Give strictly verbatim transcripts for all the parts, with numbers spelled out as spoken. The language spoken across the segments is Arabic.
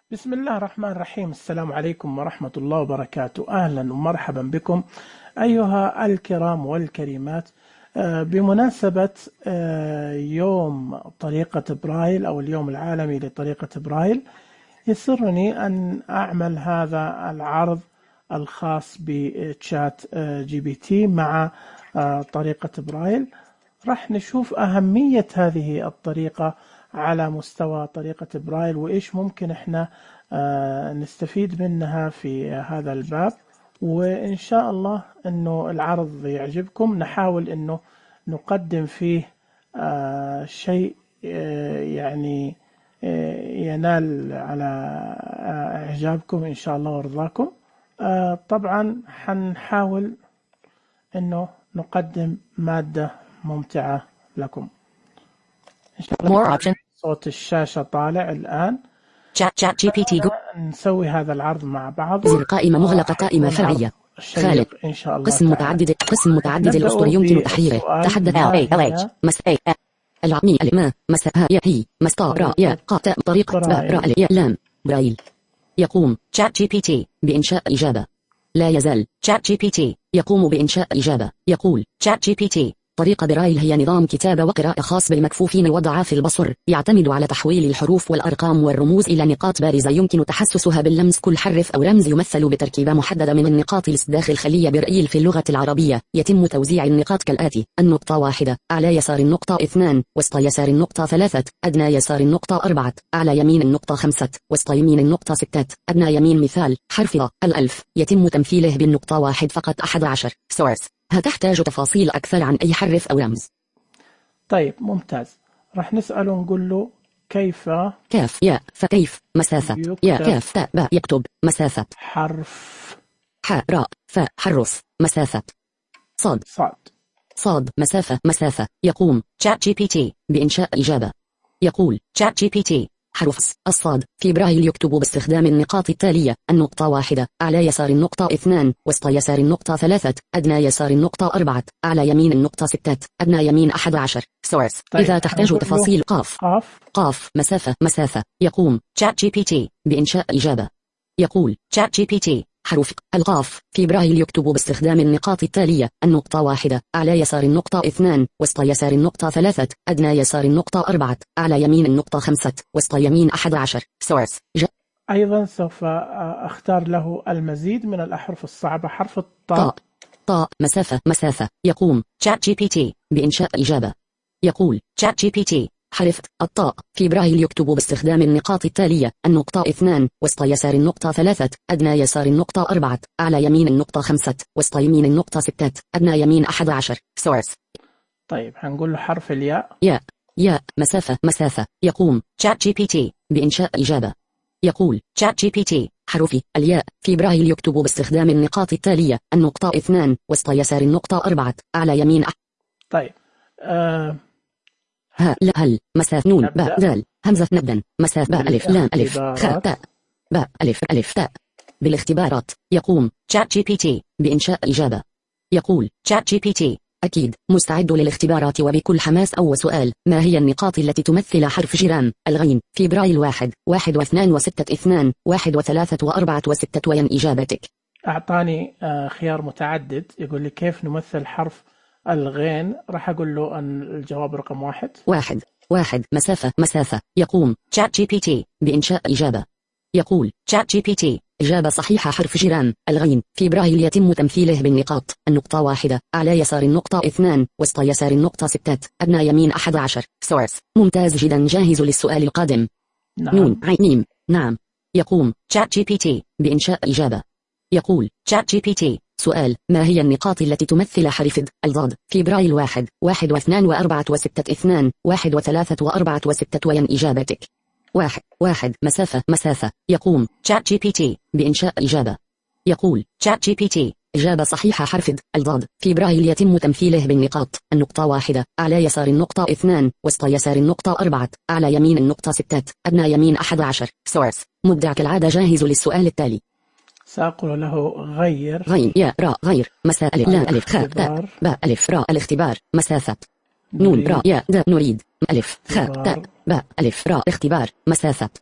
بسم الله الرحمن الرحيم. السلام عليكم ورحمة الله وبركاته. أهلا ومرحبا بكم أيها الكرام والكريمات. آه، بمناسبة آه، يوم طريقة برايل أو اليوم العالمي لطريقة برايل، يسرني أن أعمل هذا العرض الخاص بتشات آه، جي بي تي مع آه، طريقة برايل. راح نشوف أهمية هذه الطريقة على مستوى طريقة برايل، وإيش ممكن إحنا آه، نستفيد منها في هذا الباب. وإن شاء الله إنه العرض يعجبكم. نحاول إنه نقدم فيه آه، شيء آه، يعني آه، ينال على آه، إعجابكم إن شاء الله ورضاكم. آه، طبعا حنحاول إنه نقدم مادة ممتعة لكم إن شاء الله. More option. صوت الشاشة طالع الآن. Chat Chat جي بي تي. نسوي هذا العرض مع بعض. زر قائمة مغلقة، قائمة فرعية. خالد. إن شاء الله. قسم متعدد قسم متعدد الأسطر يمكن تحريره. تحدث A L H مس A العمي الما مس ها يا هي مسطا يا قاء طريقة باء يا لام برايل. يقوم Chat جي بي تي بإنشاء إجابة. لا يزال Chat جي بي تي يقوم بإنشاء إجابة. يقول Chat جي بي تي: طريقة برايل هي نظام كتابة وقراءة خاص بالمكفوفين وضعاف البصر، يعتمد على تحويل الحروف والأرقام والرموز إلى نقاط بارزة يمكن تحسسها باللمس. كل حرف أو رمز يمثل بتركيبة محددة من النقاط لصق داخل خلية برايل في اللغة العربية. يتم توزيع النقاط كالآتي: النقطة واحدة، أعلى يسار النقطة اثنان، وسط يسار النقطة ثلاثة، أدنى يسار النقطة أربعة، أعلى يمين النقطة خمسة، وسط يمين النقطة ستة، أدنى يمين. مثال: حرف ض الألف يتم تمثيله بالنقطة واحد فقط. أحد عشر. سورس. هل تحتاج تفاصيل أكثر عن أي حرف أو رمز؟ طيب ممتاز. راح نسأله نقول له كيف كاف يا فكيف مسافة يا كاف تاء باء يكتب مسافة حرف حاء راء فاء حرف مسافة صاد صاد صاد مسافة مسافة. يقوم Chat جي بي تي بإنشاء إجابة. يقول Chat جي بي تي: حرف الصاد في برايل يكتب باستخدام النقاط التالية: النقطة واحدة، أعلى يسار النقطة اثنان، وسط يسار النقطة ثلاثة، أدنى يسار النقطة أربعة، أعلى يمين النقطة ستة، أدنى يمين أحد عشر. سورس. طيب. إذا تحتاج تفاصيل قاف قاف قاف مسافة مسافة. يقوم Chat جي بي تي بإنشاء إجابة. يقول Chat جي بي تي: حرف القاف في برايل يكتب باستخدام النقاط التالية: النقطة واحدة، أعلى يسار النقطة اثنان، وسط يسار النقطة ثلاثة، أدنى يسار النقطة أربعة، أعلى يمين النقطة خمسة، وسط يمين أحد عشر. سورس. أيضا سوف أختار له المزيد من الأحرف الصعبة. حرف الطاء. طاء مسافة مسافة. يقوم Chat جي بي تي بإنشاء إجابة. يقول Chat جي بي تي: حرف الطاء في برايل يكتب باستخدام النقاط التالية: النقطة اثنان، وسط يسار النقطة ثلاثة، أدنى يسار النقطة أربعة، أعلى يمين النقطة خمسة، وسط يمين النقطة ستة، أدنى يمين أحد عشر. سورس. طيب هنقول له حرف الياء. ياء ياء مسافة مسافة. يقوم Chat جي بي تي بإنشاء إجابة. يقول Chat جي بي تي: حرف الياء في برايل يكتب باستخدام النقاط التالية: النقطة اثنان، وسط يسار النقطة أربعة، أعلى يمين أح... طيب آه ها لا هل مسافة نون باء دال همزة نبدا مسافة باء ألف لام ألف خاء تاء باء ألف ألف تاء. بالاختبارات. يقوم Chat جي بي تي بإنشاء إجابة. يقول Chat جي بي تي: أكيد مستعد للاختبارات وبكل حماس. أول سؤال: ما هي النقاط التي تمثل حرف جرام الغين في برايل؟ واحد واحد واثنان وستة اثنان واحد وثلاثة وأربعة وستة. وين إجابتك؟ أعطاني آه خيار متعدد، يقول لي كيف نمثل حرف الغين. راح أقول له أن الجواب رقم واحد. واحد واحد مسافة مسافة. يقوم Chat جي بي تي بإنشاء إجابة. يقول Chat جي بي تي: إجابة صحيحة. حرف جرام الغين في برايل يتم تمثيله بالنقاط: النقطة واحدة، أعلى يسار النقطة اثنان، وسط يسار النقطة ستة، أدنى يمين أحد عشر. سورس. ممتاز جدا. جاهز للسؤال القادم. نعم. نون عين ميم. نعم. يقوم Chat جي بي تي بإنشاء إجابة. يقول Chat جي بي تي: سؤال: ما هي النقاط التي تمثل حرف الضاد في برايل؟ واحد واحد واثنان وأربعة وستة اثنان واحد وثلاثة وأربعة وستة. وين إجابتك؟ واحد واحد مسافة مسافة. يقوم Chat جي بي تي بإنشاء إجابة. يقول Chat جي بي تي: إجابة صحيحة. حرف الضاد في برايل يتم تمثيله بالنقاط: النقطة واحدة، أعلى يسار النقطة اثنان، وسط يسار النقطة أربعة، أعلى يمين النقطة ستة، أدنى يمين أحد عشر. سورس. مبدع كالعادة. جاهز للسؤال التالي. سأقول له غير غين يا راء غير مساء ألف لا ألف خاء تاء باء ألف راء. الاختبار. مسافة نون راء يا دا نريد ألف خاء تاء باء ألف راء. اختبار. مسافة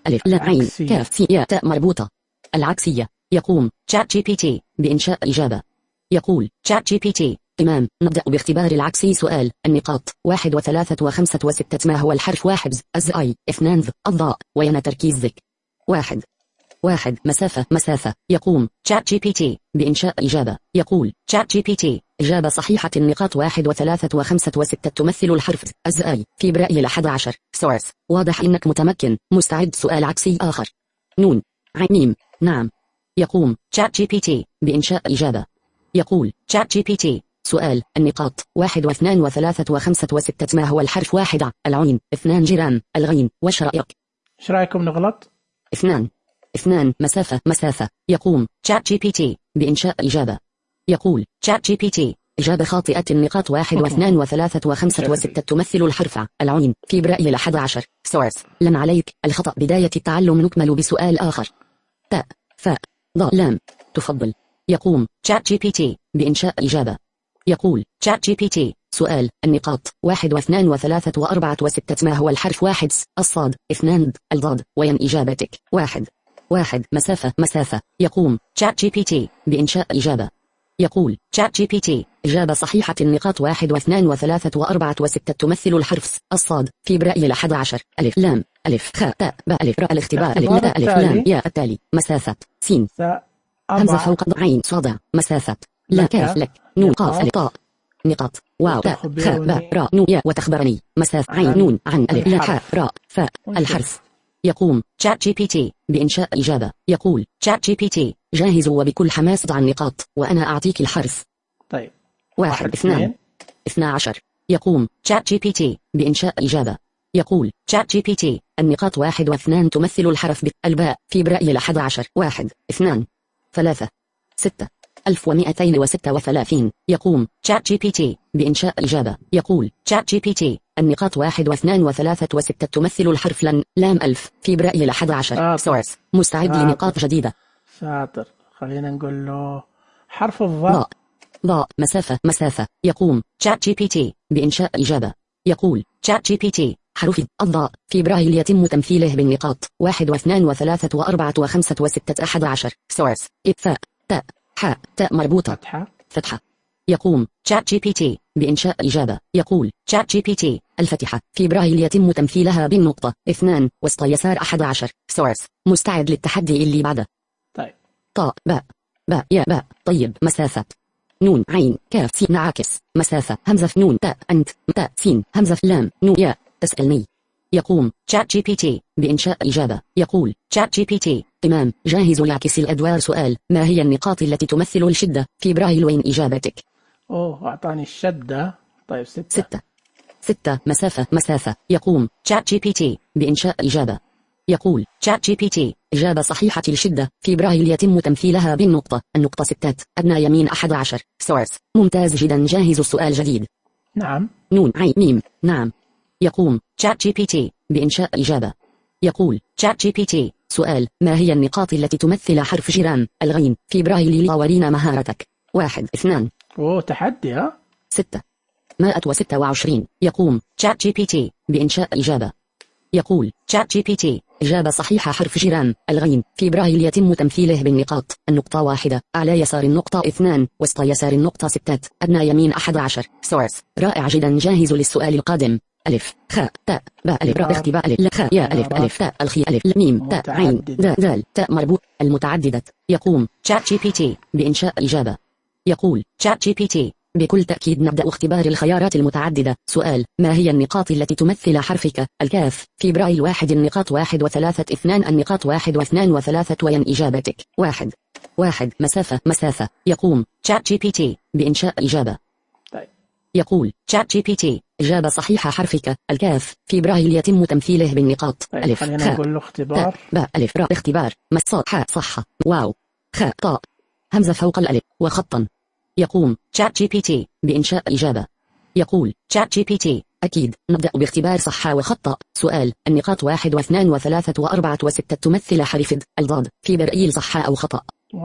ألف لا عين كاف سين ياء تاء مربوطة. العكسية. يقوم شات جي بي تي بإنشاء إجابة. يقول شات جي بي تي تمام. نبدأ باختبار العكسي. سؤال. النقاط واحد وثلاثة وخمسة وستة. ما هو الحرف؟ واحد أز أي اثنان ذ الضاء وين تركيز ذك. واحد واحد مسافة مسافة. يقوم شات جي بي تي بإنشاء إجابة. يقول شات جي بي تي إجابة صحيحة. النقاط واحد وثلاثة وخمسة وستة تمثل الحرف أز أي في برأي الأحد عشر. سورس. واضح إنك متمكن. مستعد. سؤال عكسي آخر. نون عين ميم. نعم. يقوم شات جي بي تي بإنشاء إجابة. يقول شات جي بي تي سؤال. النقاط واحد واثنان وثلاثة وخمسة وستة. ما هو الحرف؟ واحد العين اثنان جرام الغين. وش رأيك؟ ايش رايكم نغلط؟ اثنان اثنان مسافة مسافة. يقوم شات جي بي تي بإنشاء إجابة. يقول شات جي بي تي إجابة خاطئة. النقاط واحد واثنان وثلاثة وخمسة وستة تمثل الحرف العين في برأي الأحد عشر. سورس. لن عليك الخطأ. بداية التعلم. نكمل بسؤال آخر. تاء فاء ضاء لام. تفضل. يقوم شات جي بي تي بإنشاء إجابة. يقول شات جي بي تي سؤال. النقاط واحد واثنان وثلاثة وأربعة وستة. ما هو الحرف؟ واحد الصاد اثنان الضاد وين إجابتك؟ واحد واحد مسافة مسافة. يقوم شات جي بي تي بإنشاء إجابة. يقول شات جي بي تي إجابة صحيحة. النقاط واحد واثنان وثلاثة وأربعة وستة تمثل الحرف الصاد في برأي الأحد عشر. ألف لام ألف خاء تاء باء ألف راء. الاختبار. ألف لا ألف لام ياء. التالي مسافة سين همزة فوق عين صادع. مسافة لا كاف لك نون قاف ألف طاء. نقاط واو تاء خاء باء راء نون ياء. وتخبرني. مسافة عين نون عن ألف لا حاء راء فاء. الحرف. يقوم شات جي بي تي بإنشاء إجابة. يقول شات جي بي تي جاهز وبكل حماس. ضع النقاط وأنا أعطيك الحرف. طيب. واحد اثنان اثنا عشر. يقوم شات جي بي تي بإنشاء إجابة. يقول شات جي بي تي النقاط واحد واثنان تمثل الحرف بالباء في برأي الأحد عشر. واحد اثنان ثلاثة ستة ألف ومئتين وستة وثلاثين. يقوم شات جي بي تي بإنشاء إجابة. يقول شات جي بي تي النقاط واحد واثنان وثلاثة وستة تمثل الحرف لن لام ألف في برأي الأحد عشر. سورس. مستعد لنقاط جديدة. شاطر. خلينا نقول له حرف الضاء. ضاء مسافة مسافة. يقوم شات جي بي تي بإنشاء إجابة. يقول شات جي بي تي حرف الضاء في برايل يتم تمثيله بالنقاط واحد واثنان وثلاثة وأربعة وخمسة وستة أحد عشر. سورس. إثاء تاء حاء تاء مربوطة فتحة فتحة. يقوم شات جي بي تي بإنشاء إجابة. يقول شات جي بي تي الفتحة في برايل يتم تمثيلها بالنقطة اثنان وسط يسار أحد عشر. سورس. مستعد للتحدي اللي بعده. طيب. طاء باء باء يا باء. طيب. مسافة نون عين كاف سين عاكس. مسافة همزة نون تاء أنت تاء سين همزة لام نون ياء. تسألني. يقوم شات جي بي تي بإنشاء إجابة. يقول شات جي بي تي تمام جاهز يعكس الأدوار. سؤال. ما هي النقاط التي تمثل الشدة في برايل وين إجابتك؟ أوه أعطاني الشدة. طيب ستة ستة ستة مسافة مسافة. يقوم شات جي بي تي بإنشاء إجابة. يقول شات جي بي تي إجابة صحيحة. الشدة في برايل يتم تمثيلها بالنقطة النقطة ستات أدنى يمين أحد عشر. سورس. ممتاز جدا. جاهز. السؤال جديد. نعم. نون عين ميم. نعم. يقوم شات جي بي تي بإنشاء إجابة. يقول شات جي بي تي سؤال. ما هي النقاط التي تمثل حرف جرام الغين في برايل؟ ورينا مهارتك. واحد اثنان. أوه تحدي. ها ستة مائة وستة وعشرين. يقوم شات جي بي تي بإنشاء إجابة. يقول شات جي بي تي إجابة صحيحة. حرف جرام الغين في برايل يتم تمثيله بالنقاط النقطة واحدة أعلى يسار النقطة اثنان وسط يسار النقطة ستات أدنى يمين أحد عشر. سورس. رائع جدا. جاهز للسؤال القادم. ألف خاء تاء باء ألف راء اختباء ألف لا خاء يا ألف ألف تاء الخي ألف ميم تاء عين دال دال تاء مربوط. المتعددة. يقوم شات جي بي تي بإنشاء إجابة. يقول شات جي بي تي بكل تأكيد نبدأ اختبار الخيارات المتعددة. سؤال. ما هي النقاط التي تمثل حرفك الكاف في برايل؟ واحد النقاط واحد وثلاثة اثنان النقاط واحد واثنان وثلاثة وين إجابتك؟ واحد واحد مسافة مسافة. يقوم شات جي بي تي بإنشاء إجابة. طيب. يقول شات جي بي تي إجابة صحيحة. حرفك الكاف في برايل يتم تمثيله بالنقاط. طيب. ألف خلينا خاء نقول له اختبار. باء ألف راء اختبار مصاد حاء صحة واو خاء طاء همزة فوق الألف وخطا. يقوم شات جي بي تي بإنشاء إجابة. يقول شات جي بي تي أكيد نبدأ باختبار صحة وخطأ. سؤال. النقاط واحد واثنان وثلاثة وأربعة وستة تمثل حرف الضاد في برئيل صحة أو خطأ؟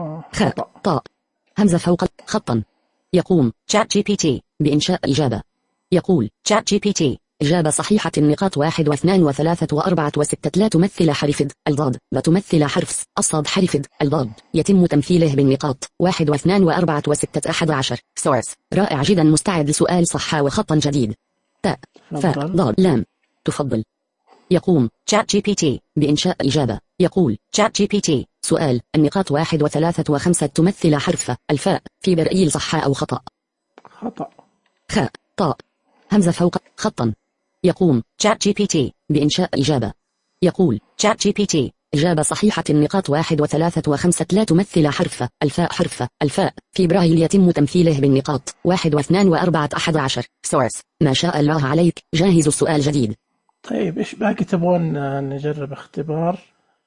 خاء طاء همزة فوق خطا. يقوم شات جي بي تي بإنشاء إجابة. يقول شات جي بي تي إجابة صحيحة. النقاط واحد واثنان وثلاثة وأربعة وستة. لا تمثل حرف د الضاد بتمثل حرف س. الصاد حرف د الضاد يتم تمثيله بالنقاط واحد واثنان وأربعة وستة أحد عشر. سورس. رائع جدا. مستعد لسؤال صح وخطا جديد. تاء فاء ضاد لام. تفضل. يقوم شات جي بي تي بإنشاء إجابة. يقول شات جي بي تي سؤال. النقاط واحد وثلاثة وخمسة تمثل حرف الفاء في برئيل صح أو خطأ؟ خطأ. خاء طاء همزة فوق خطا. يقوم شات جي بي تي بإنشاء إجابة. يقول شات جي بي تي إجابة صحيحة. النقاط واحد وثلاثة وخمسة لا تمثل حرف الفاء. حرف الفاء في برايل يتم تمثيله بالنقاط واحد واثنان وأربعة أحد عشر. سورس. ما شاء الله عليك. جاهز السؤال جديد. طيب إيش باقي تبغون نجرب اختبار؟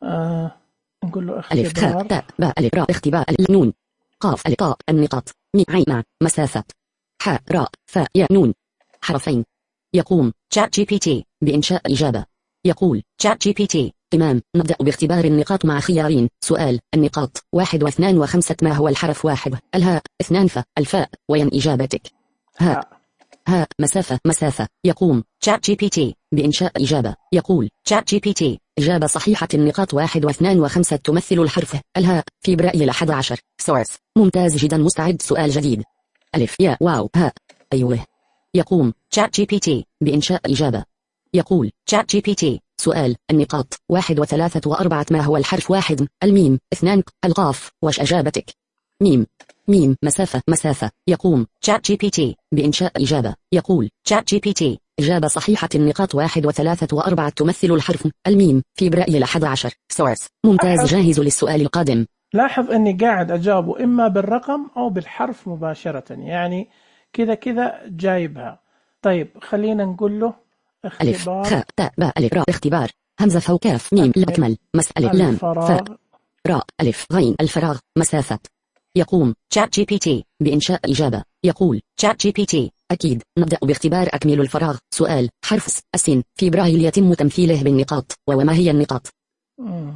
آه نقول له اختبار. ألف خاء تاء باء ألف راء. اختبار نون قاف ألف طاء. النقاط ميم عين مع مسافات حاء راء فاء ياء نون حرفين. يقوم شات جي بي تي بإنشاء إجابة. يقول شات جي بي تي تمام. نبدأ باختبار النقاط مع خيارين. سؤال. النقاط واحد واثنان وخمسة. ما هو الحرف؟ واحد الهاء. اثنان ف الفاء. وين إجابتك؟ هاء. هاء مسافة مسافة. يقوم شات جي بي تي بإنشاء إجابة. يقول شات جي بي تي إجابة صحيحة. النقاط واحد واثنان وخمسة تمثل الحرف الهاء في برأي أحد عشر. سورس. ممتاز جدا. مستعد سؤال جديد. ألف ياء واو هاء. أيوه. يقوم شات جي بي تي بإنشاء إجابة. يقول شات جي بي تي سؤال. النقاط واحد وثلاثة وأربعة. ما هو الحرف؟ واحد الميم. اثنان القاف. وش أجابتك؟ ميم. ميم مسافة مسافة. يقوم شات جي بي تي بإنشاء إجابة. يقول شات جي بي تي إجابة صحيحة. النقاط واحد وثلاثة وأربعة تمثل الحرف الميم في برأي الأحد عشر. سورس. ممتاز. جاهز للسؤال القادم. لاحظ أني قاعد أجاوبه إما بالرقم أو بالحرف مباشرة، يعني كذا كذا جايبها. طيب خلينا نقول له اختبار. ألف خاء تاء باء ألف راء. اختبار همزة فوق كاف ميم لا أكمل مسألة لام فاء راء ألف غين. الفراغ مسافة. يقوم شات جي بي تي بإنشاء إجابة. يقول شات جي بي تي أكيد. نبدأ باختبار أكمل الفراغ. سؤال. حرف س السين في برايل يتم تمثيله بالنقاط. وما هي النقاط؟ مم.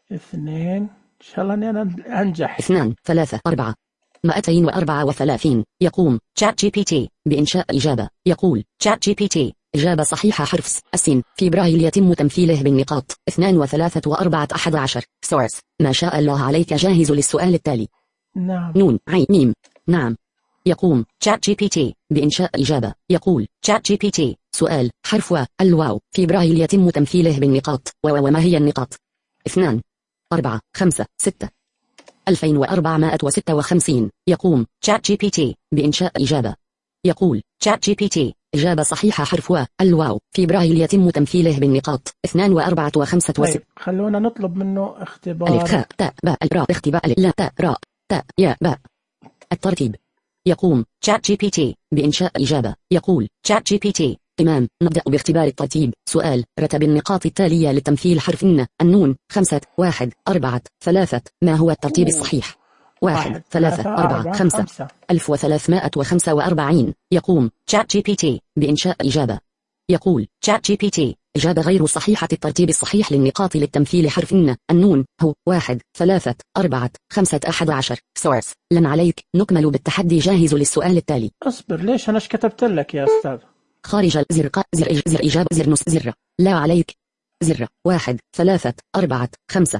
اثنين. إن شاء الله أني أنا أنجح. اثنان ثلاثة أربعة مائتين وأربعة وثلاثين. يقوم شات جي بي تي بإنشاء إجابة. يقول شات جي بي تي إجابة صحيحة. حرف س السين في برايل يتم تمثيله بالنقاط اثنان وثلاثة وأربعة أحد عشر. سورس. ما شاء الله عليك. جاهز للسؤال التالي. نعم. نون عين ميم. نعم. يقوم شات جي بي تي بإنشاء إجابة. يقول شات جي بي تي سؤال. حرف و الواو في برايل يتم تمثيله بالنقاط. وما هي النقاط؟ اثنان أربعة خمسة ستة ألفين وأربعمائة وستة وخمسين. يقوم شات جي بي تي بإنشاء إجابة. يقول شات جي بي تي إجابة صحيحة. حرف و الواو في برايل يتم تمثيله بالنقاط اثنان وأربعة وخمسة وستة. طيب خلونا نطلب منه اختبار. ألف خاء تاء باء راء. اختبار ألف لا تاء راء تاء ياء باء. الترتيب. يقوم شات جي بي تي بإنشاء إجابة. يقول شات جي بي تي تمام. نبدأ باختبار الترتيب. سؤال. رتب النقاط التالية لتمثيل حرف ن النون. خمسة واحد أربعة ثلاثة. ما هو الترتيب الصحيح؟ واحد ثلاثة أربعة خمسة ألف وثلاثمائة وخمسة وأربعين. يقوم شات جي بي تي بإنشاء إجابة. يقول شات جي بي تي إجابة غير صحيحة. الترتيب الصحيح للنقاط للتمثيل حرف ن النون هو واحد ثلاثة أربعة خمسة أحد عشر. سورس. لن عليك. نكمل بالتحدي. جاهز للسؤال التالي. أصبر. ليش أنا كتبت لك يا أستاذ؟ خارج الزرقاء زر زر إجابة زر نص زر. لا عليك. زر واحد ثلاثة أربعة خمسة.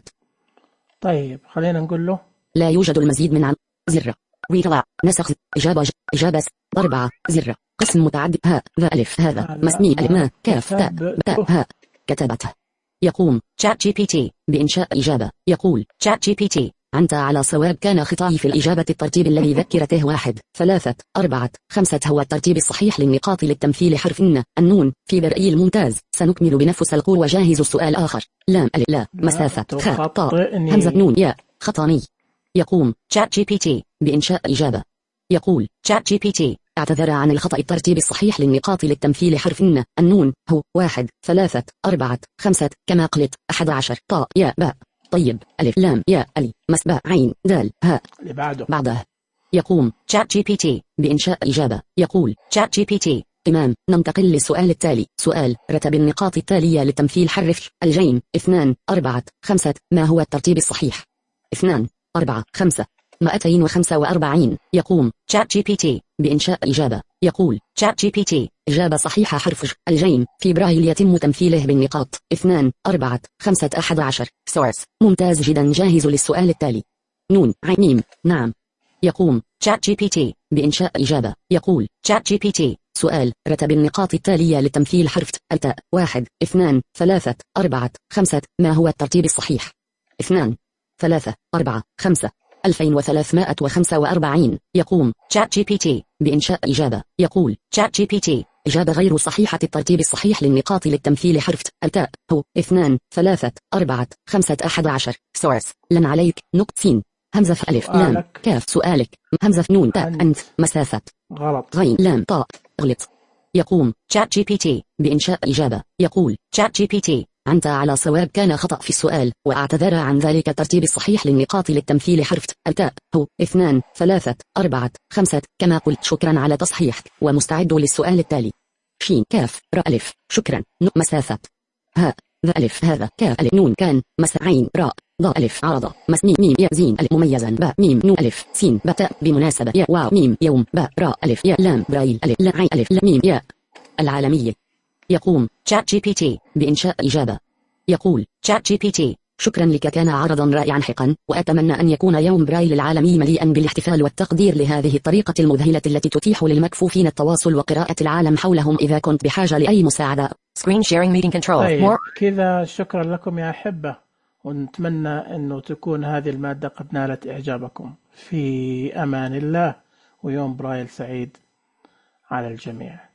طيب خلينا نقول له لا يوجد المزيد من عن زر ويطلع نسخ إجابة ج... إجابة أربعة زر قسم متعدد هاء ذا ألف هذا مسمي ألف ما كاف تاء تاء هاء كتبته. يقوم شات جي بي تي بإنشاء إجابة. يقول شات جي بي تي أنت على صواب. كان خطأي في الإجابة. الترتيب الذي ذكرته واحد ثلاثة أربعة خمسة هو الترتيب الصحيح للنقاط للتمثيل حرف ن النون في برئي الممتاز. سنكمل بنفس القوة. جاهز السؤال آخر. لام ألف لا مسافة خاء طاء همزة نون ياء خطاني. يقوم شات جي بي تي بإنشاء إجابة. يقول شات جي بي تي اعتذر عن الخطأ. الترتيب الصحيح للنقاط للتمثيل حرف ن النون هو واحد ثلاثة أربعة خمسة كما قلت أحد عشر طاء ياء باء. طيب ألف لام ياء ألي مسباء عين دال هاء. اللي بعده. بعده. يقوم شات جي بي تي بإنشاء إجابة. يقول شات جي بي تي تمام. ننتقل للسؤال التالي. سؤال. رتب النقاط التالية لتمثيل حرف الجيم اثنان أربعة خمسة. ما هو الترتيب الصحيح؟ اثنان أربعة خمسة مائتين وخمسة وأربعين. يقوم شات جي بي تي بإنشاء إجابة. يقول شات جي بي تي إجابة صحيحة حرف ج. الجيم في برايل يتم تمثيله بالنقاط اثنان أربعة خمسة أحد عشر. سورس ممتاز جدا، جاهز للسؤال التالي. نون عين ميم نعم. يقوم شات جي بي تي بإنشاء إجابة. يقول شات جي بي تي سؤال رتب النقاط التالية لتمثيل حرف التاء. واحد اثنان ثلاثة أربعة خمسة. ما هو الترتيب الصحيح؟ اثنان ثلاثة أربعة خمسة. ألفين وثلاثمائة وخمسة وأربعين. يقوم شات جي بي تي بإنشاء إجابة. يقول شات جي بي تي إجابة غير صحيحة. الترتيب الصحيح للنقاط للتمثيل حرف التاء هو اثنان ثلاثة أربعة خمسة أحد عشر. سورس لن عليك نقط سين همزة في ألف لام كاف. سؤالك همزة في نون تاء أنت مسافة غلط غين لام طاء غلط. يقوم شات جي بي تي بإنشاء إجابة. يقول شات جي بي تي أنت على صواب، كان خطأ في السؤال وأعتذر عن ذلك. الترتيب الصحيح للنقاط للتمثيل حرف التاء هو اثنان ثلاثة أربعة خمسة. كما قلت شكرا على تصحيحك ومستعد للسؤال التالي. شين كاف راء ألف شكرا. ن مسافة ها ذا ألف هذا كاف ألف نون كان مس عين راء ضاء ألف عرضة مس ميم ميم يا زين ألف مميزا باء ميم نون ألف سين بتاء بمناسبة يا واو ميم يوم باء راء ألف يا لام برايل ألف لا عين ألف لا ميم يا العالمية. يقوم شات جي بي تي بإنشاء إجابة. يقول شات جي بي تي شكرا لك، كان عرضا رائعا حقا، وأتمنى أن يكون يوم برايل العالمي مليئا بالاحتفال والتقدير لهذه الطريقة المذهلة التي تتيح للمكفوفين التواصل وقراءة العالم حولهم. إذا كنت بحاجة لأي مساعدة Screen sharing meeting control. طيب كذا شكرا لكم يا أحبة، ونتمنى أنه تكون هذه المادة قد نالت إعجابكم. في أمان الله، ويوم برايل سعيد على الجميع.